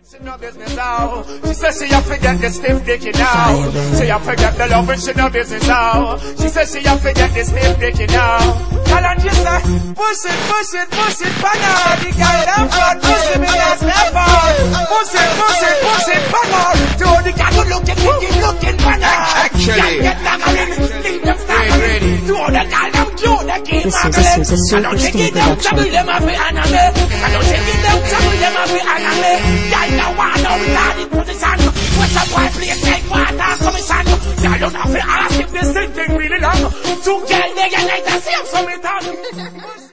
She no business out. She says she have to get the stiff dicky now. She have to get the love and she no business out. She says she have to get the stiff dicky now. Girl and she say, push it, banana. The girl them front, push it, me last never. Push it, banana. To the girl looking banana. Actually, get nagging, leave them staggering. To the girl them cute, they keep muggling. I don't take it them trouble, them have be anime. I don't take it them trouble, them have be anime. No one know without it position. What's up, why play take water commission? Y'all don't have to ask if this thing really long. To get nigga like the same something.